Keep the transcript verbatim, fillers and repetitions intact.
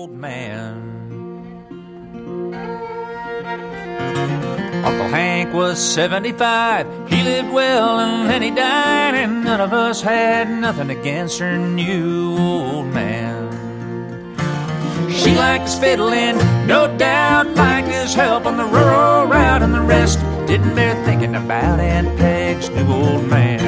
old man. Uncle Hank was seventy-five. He lived well and then he died, and none of us had nothing against her new old man. She liked his fiddling, no doubt, liked his help on the rural route, and the rest didn't bear thinking about Aunt Peg's new old man.